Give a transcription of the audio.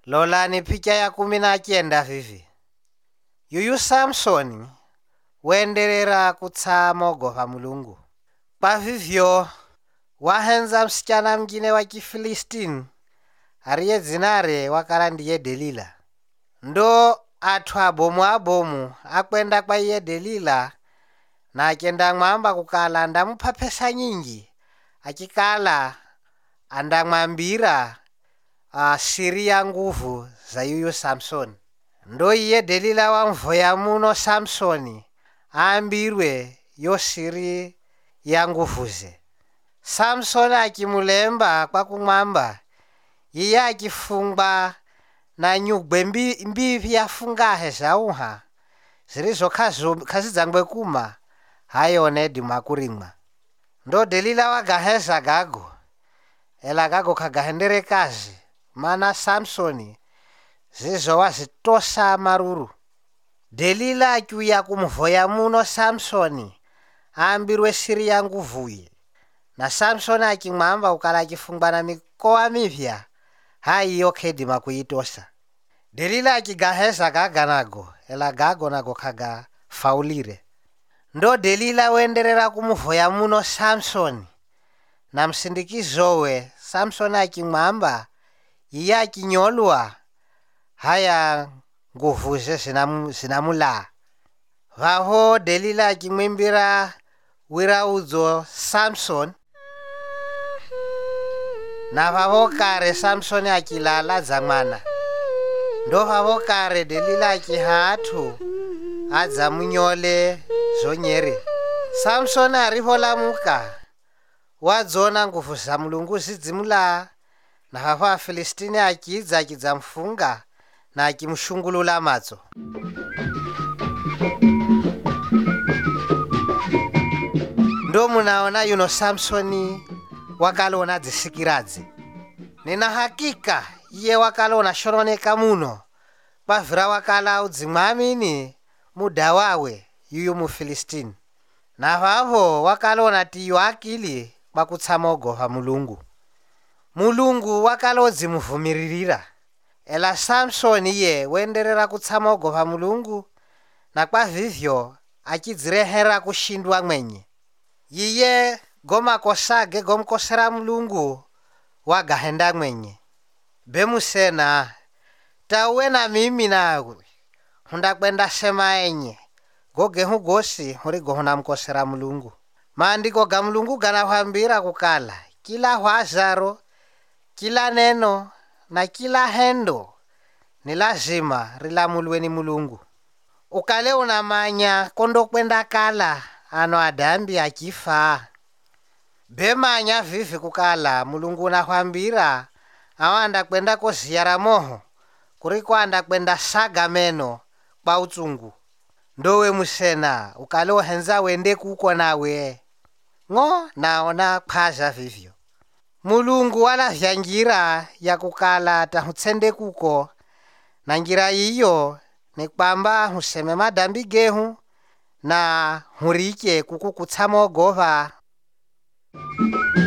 Lolani picha ya 19 vivi. Yuyu Samsoni wendelera kutsamogopa Mulungu. Kwa vivyo wahenza msichana mngine wa Kifilistini ariye dzinare wakala ndiye Delila. Ndo athu abomu akwenda kwa iye Delila na akenda mwamba kukala ndamupha pesa nyingi, akikala andamwambira siri ya nguvu za yuyu Samsoni. Ndo iye Delila wamvoya muno Samsoni aambirwe yo siri ya nguvuze. Samsoni akimulemba kwa kumwamba iye akifungwa na nyugwe mbivi yafungahe zauha zilizo kazidzangwe kuma hayone dimakurimwa. Ndo Delila wagaheza gago ela gago kagahendere kazi mana Samsoni zizo wazitosa maruru. Delila akiuya kumvoya muno Samsoni aambirwe siri ya nguvuye, na Samsoni akimwamba ukala akifungwa na mikoa mivya haiyo kedima kuitosa. Delila akigaheza gaga nago ela gago nago kaga faulire. Ndo Delila wenderera kumvoya muno Samsoni na msindikizowe Samsoni akimwamba iye akinyolwa haya nguvuze zinamula. Vaho Delila akimwimbira wiraudzo Samsoni, na vavo kare Samsoni akilala za mwana. Ndo vavo kare Delila akihatu adza munyole zonyere. Samsoni arivolamuka wadzona nguvu za Mulungu zidzimula, na vavo Afilistini akidza mfunga na akimshungulula matso. Ndo munaona yuno Samsoni wakalona dzisikiradze. Nina hakika iye wakalona shononeka muno pavira wakala udzimwamini muda wawe yuyu Mufilistini. Na vavo wakalona tiyo akili pakutsamogopa Mulungu. Mulungu wakalodzimuvumiririra, ela Samsoni iye wenderera kutsamogopa Mulungu, na kwa vivyo akidzirehera kushindwa mwenye. Iye gomakosage gomkosera Mulungu wagahenda mwenye. Bemusena tawe na mimi nawe hundakwenda sema enye gogehu gosi hurigohuna mkosera Mulungu. Maandiko ga Mulungu ganahambira kukala kila hwazaro, kila neno na kila hendo ni lazima rilamulweni Mulungu. Ukale unamanya kondo kwenda kala ano adambi akifa. Bemanya vivi kukala Mulungu nahwambira awanda kwenda koziyara moho kuriko anda kwenda saga meno kwa utungu. Ndowe musena ukale ohenza wende kuko nawe ngo naona phaza vivyo. Mulungu wala vyangira ya kukala tahutsende kuko, na ngira iyo ni kwamba huseme madambi gehu na hurike kuku kutsamogopa.